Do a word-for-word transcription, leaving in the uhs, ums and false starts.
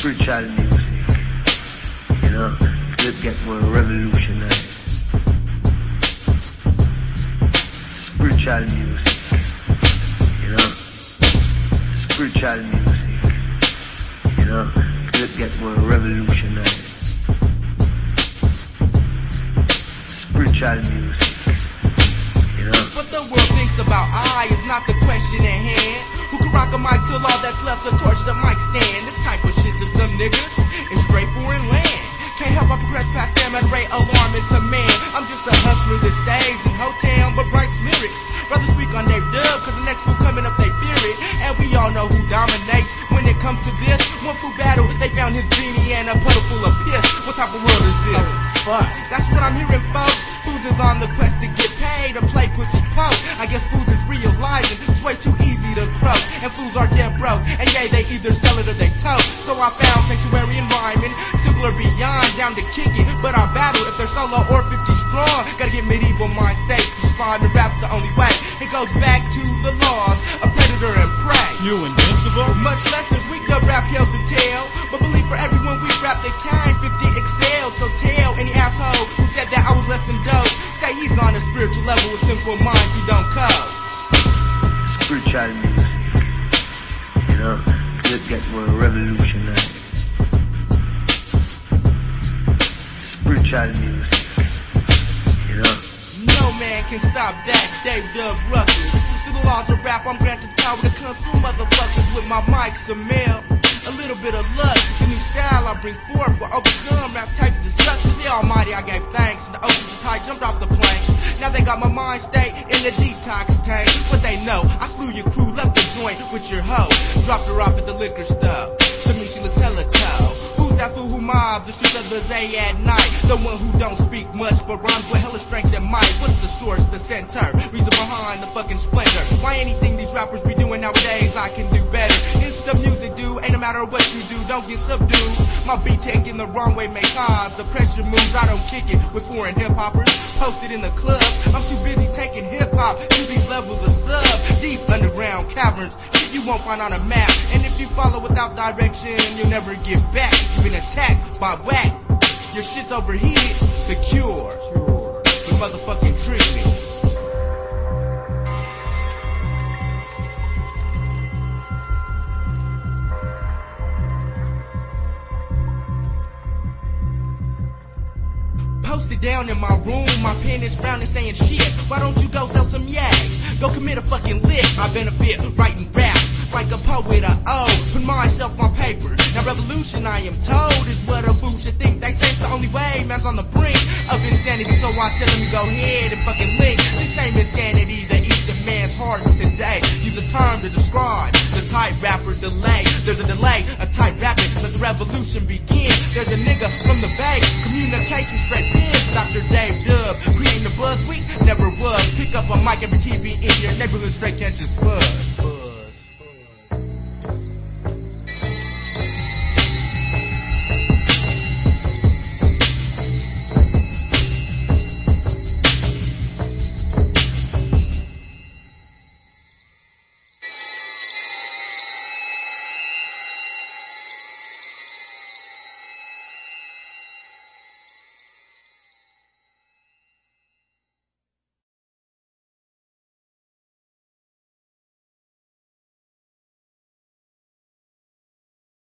spiritual music, you know, could get more revolutionary. Spiritual music, you know, spiritual music, you know, could get more revolutionary. Spiritual music, you know. What the world thinks about I is not the question at hand. Who can rock a mic till all that's left's a torch the mic stand? This type of shit to some niggas is straight foreign land. Can't help but progress past them at rate alarming to man. I'm just a hustler that stays in hotel but writes lyrics. Rather speak on their dub cause the next fool coming up they fear it. And we all know who dominates when it comes to this. One fool battle, they found his genie and a puddle full of piss. What type of world is this? Fuck. That's what I'm hearing, folks. Fools is on the quest to get paid to play pussy poke. I guess fools is realizing it's way too easy to croak. And fools are dead broke. And yeah, they either sell it or they tote. So I found sanctuary and rhyming. Simpler beyond, down to kick it. But I battle if they're solo or fifty strong. Gotta get medieval mind states. Respond to rap's the only way. It goes back to the laws of predator and prey. You invincible? Much less there's weak dub rap tales to tell. But believe for everyone we rap they kind fifty excelled. So tell any asshole who said that I was less than dope. Say he's on a spiritual level with simple minds who don't code. Spiritual music, you know, could get more revolutionary. Spiritual music, you know. No man can stop that, Dave Dub Ruckus. Through the laws of rap, I'm granted the power to consume motherfuckers with my mics to mail. A little bit of luck, the new style I bring forth will overcome rap types that suck. To the Almighty I gave thanks, and the oceans of tide jumped off the plank. Now they got my mind state in the detox tank. But they know, I slew your crew, left the joint with your hoe. Dropped her off at the liquor store. To me she looks hella toe. Who's that fool who mobs the streets of the Zay at night? The one who don't speak much but rhymes with hella strength and might. What's the source, the center, reason behind the fucking splendor? Why anything these rappers be doing nowadays I can do better? It's the music, dude, ain't no matter what you do, don't get subdued. My beat taken the wrong way may cause the pressure moves. I don't kick it with foreign hip hoppers posted in the club. I'm too busy taking hip hop to these levels of sub. Deep underground caverns, shit you won't find on a map. And if you follow without direction, you'll never get back. You've been attacked by whack. Your shit's overheated. The cure, the motherfucking treatment. Posted down in my room, my pen is frowning saying shit. Why don't you go sell some yags? Go commit a fucking lick. I benefit writing raps like a poet I owe. Put myself on paper. Now revolution I am told is what a fool should think. They say it's the only way, man's on the brink of insanity. So I said let me go ahead and fucking link this same insanity that eats a man's hearts today. Use a term to describe the tight rapper delay. There's a delay, a tight rapping, let the revolution begin. There's a nigga from the Bay, communication straight pins. Doctor Dave Dub, creating the buzz we never was. Pick up a mic every T V in your neighborhood, straight catches buzz.